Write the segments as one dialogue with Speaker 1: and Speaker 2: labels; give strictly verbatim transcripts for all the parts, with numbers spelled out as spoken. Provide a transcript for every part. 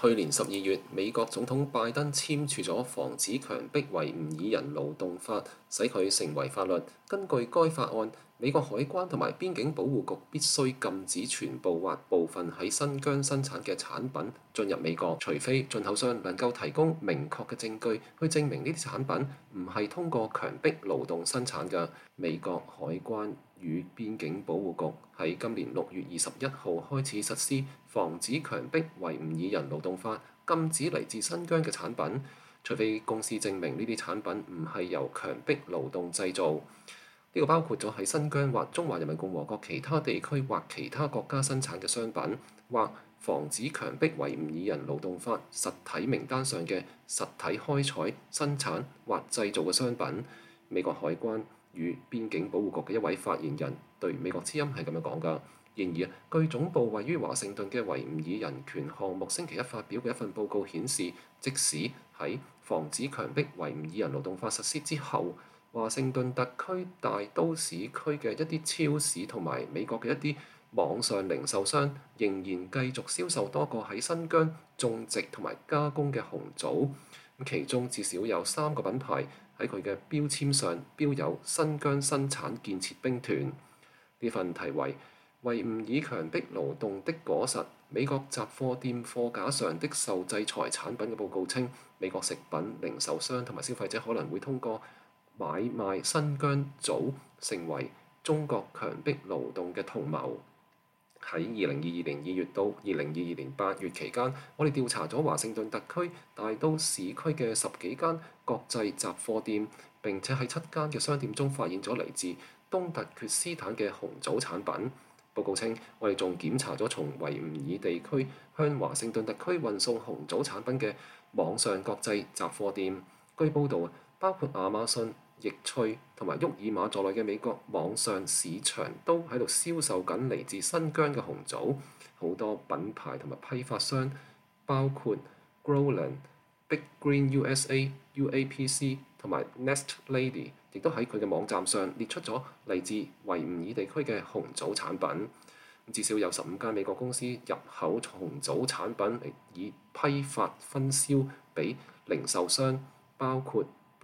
Speaker 1: 去年十二月，美國總統拜登簽署咗防止強迫維吾爾人勞動法，使佢成為法律。根據該法案，美國海關同埋邊境保護局必須禁止全部或部分喺新疆生產嘅產品進入美國，除非進口商能夠提供明確嘅證據去證明呢啲產品唔係通過強迫勞動生產嘅。美國海關與邊境保護局喺今年六月二十一號開始實施防止強迫維吾爾人勞動法，禁止嚟自新疆嘅產品，除非公司證明呢啲產品唔係由強迫勞動製造。呢個包括咗喺新疆或中華人民共和國其他地區或其他國家生產嘅商品，或防止強迫維吾爾人勞動法實體名單上嘅實體開採、生產或製造嘅商品。美國海關與邊境保護局嘅一位發言人對美國之音係咁樣講㗎。然而，據總部位於華盛頓嘅維吾爾人權項目星期一發表嘅一份報告顯示，即使喺防止強迫維吾爾人勞動法實施之後，華盛頓特區大都市區嘅一啲超市同埋美國嘅一啲網上零售商仍然繼續銷售多個喺新疆種植同埋加工嘅紅棗，其中至少有三個品牌喺佢嘅標籤上標有新疆生產建設兵團。呢份題為維吾爾強迫勞動的果實，美國雜貨店貨架上的受制裁產品嘅報告稱，美國食品零售商同埋消費者可能會通過買賣新疆棗成為中國強迫勞動嘅同謀。喺二零二二年二月到二零二二年八月期間，我哋調查咗華盛頓特區大都市區嘅十幾間國際雜貨店，並且喺七間嘅商店中發現咗嚟自東突厥斯坦嘅紅棗產品。報告稱，我哋仲檢查咗從維吾爾地區向華盛頓特區運送紅棗產品嘅網上國際雜貨店。據報導，包括亞馬遜、易趣同埋沃爾瑪在內嘅美國網上市場都喺度銷售緊嚟自新疆嘅紅棗。好多品牌同埋批發商，包括 Growland、Big Green U S A、U A P C 同埋 Nest Lady， 亦都喺佢嘅網站上列出咗嚟自維吾爾地區嘅紅棗產品。至少有十五間美國公司入口紅棗產品嚟以批發分銷俾零售商，包括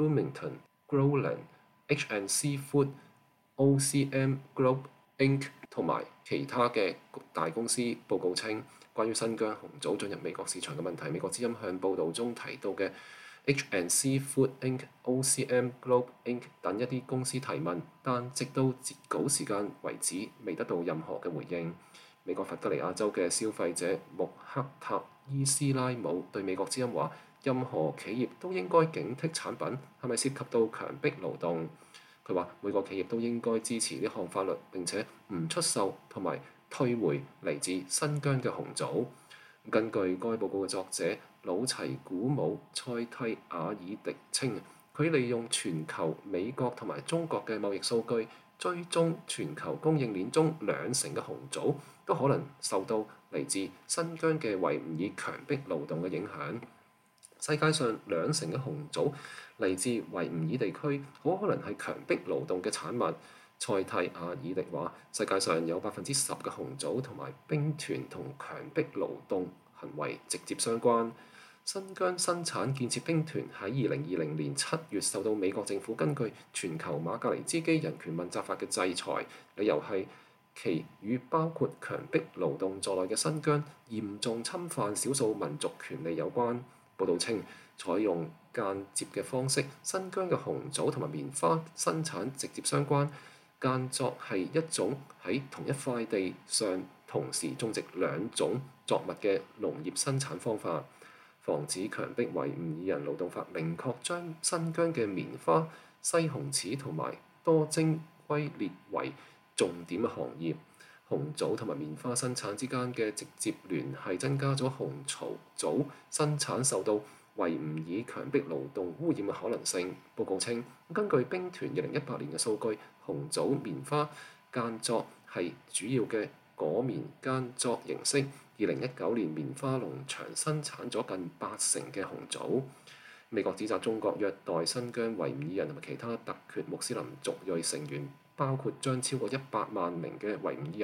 Speaker 1: Bloomington、Growland、H and C Food、O C M Group Inc 同埋其他嘅大公司。報告稱，關於新疆紅棗進入美國市場嘅問題，美國之音向報導中提到嘅 H and C Food Inc、O C M Group Inc 等一啲公司提問，但直到截稿時間為止未得到任何嘅回應。美國佛得尼亞州嘅消費者穆克塔伊斯拉姆對美國之音話，任何企業都應該警惕產品係咪涉及到強迫勞動。佢話每個企業都應該支持呢項法律，並且唔出售同埋退回嚟自新疆嘅紅棗。根據該報告嘅作者魯齊古姆塞蒂亞爾迪稱，佢利用全球美國同埋中國嘅貿易數據，追蹤全球供應鏈中兩成嘅紅棗都可能受到嚟自新疆嘅維吾爾強迫勞動嘅影響。世界上兩成嘅紅棗嚟自維吾爾地區，好可能係強迫勞動嘅產物。塞蒂亞爾迪話：世界上有百分之十嘅紅棗同埋兵團同強迫勞動行為直接相關。新疆生產建設兵團喺二零二零年七月受到美國政府根據全球馬格尼茲基人權問責法嘅制裁，理由係其與包括強迫勞動在內嘅新疆嚴重侵犯少數民族權利有關。報導稱，採用間接嘅方式，新疆嘅紅棗同埋棉花生產直接相關。間作係一種喺同一塊地上同時種植兩種作物嘅農業生產方法。防止強迫維吾爾人勞動法明確將新疆嘅棉花、西紅柿同埋多晶歸列為重點嘅行業。紅棗同埋棉花生產之間嘅直接聯繫增加咗紅棗棗生產受到維吾爾強迫勞動污染嘅可能性。報告稱，根據兵團二零一八年嘅數據，紅棗棉花間作係主要嘅果棉間作形式。二零一九年棉花農場生產咗近八成嘅紅棗。美國指責中國虐待新疆維吾爾人同埋其他突厥穆斯林族裔成員，包括將超過一百萬名嘅維吾爾人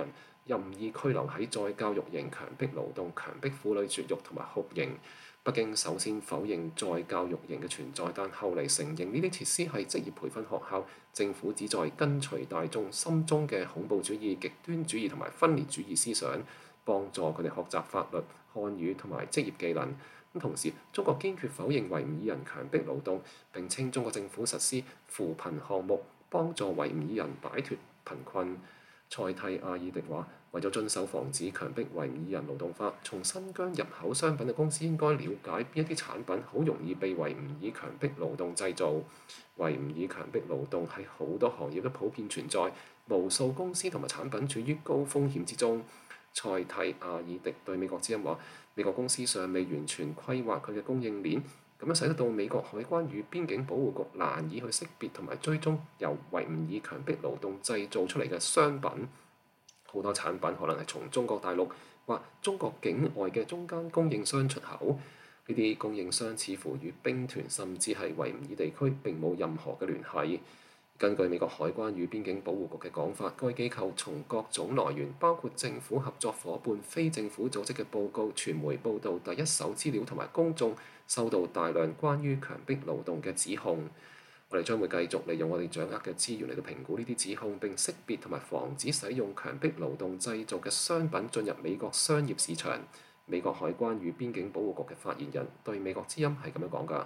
Speaker 1: 任意拘留喺再教育營、強迫勞動、強迫婦女絕育同埋酷刑。北京首先否認再教育營嘅存在，但後嚟承認呢啲設施係職業培訓學校。政府旨在跟隨大眾心中嘅恐怖主義、極端主義同埋分裂主義思想，幫助佢哋學習法律、漢語同埋職業技能。咁同時，中國堅決否認維吾爾人強迫勞動，並稱中國政府實施扶貧項目，幫助維吾爾人擺脱貧困。塞蒂亞爾迪話：為咗遵守防止強迫維吾爾人勞動法，從新疆入口商品嘅公司應該了解邊一啲產品好容易被維吾爾強迫勞動製造。維吾爾強迫勞動喺好多行業都普遍存在，無數公司同埋產品處於高風險之中。塞蒂亞爾迪對美國之音話：美國公司尚未完全規劃佢嘅供應鏈，咁樣使得到美國海關與邊境保護局難以去識別同埋追蹤由維吾爾強迫勞動製造出嚟嘅商品。好多產品可能係從中國大陸或中國境外嘅中間供應商出口，呢啲供應商似乎與兵團甚至係維吾爾地區並冇任何嘅聯繫。根據美國海關與邊境保護局嘅講法，該機構從各種來源，包括政府合作伙伴、非政府組織嘅報告、傳媒報導、第一手資料同埋公眾收到大量關於強迫勞動嘅指控。我哋將會繼續利用我哋掌握嘅資源嚟到評估呢啲指控，並識別同埋防止使用強迫勞動製造嘅商品進入美國商業市場。美國海關與邊境保護局嘅發言人對美國之音係咁樣講㗎。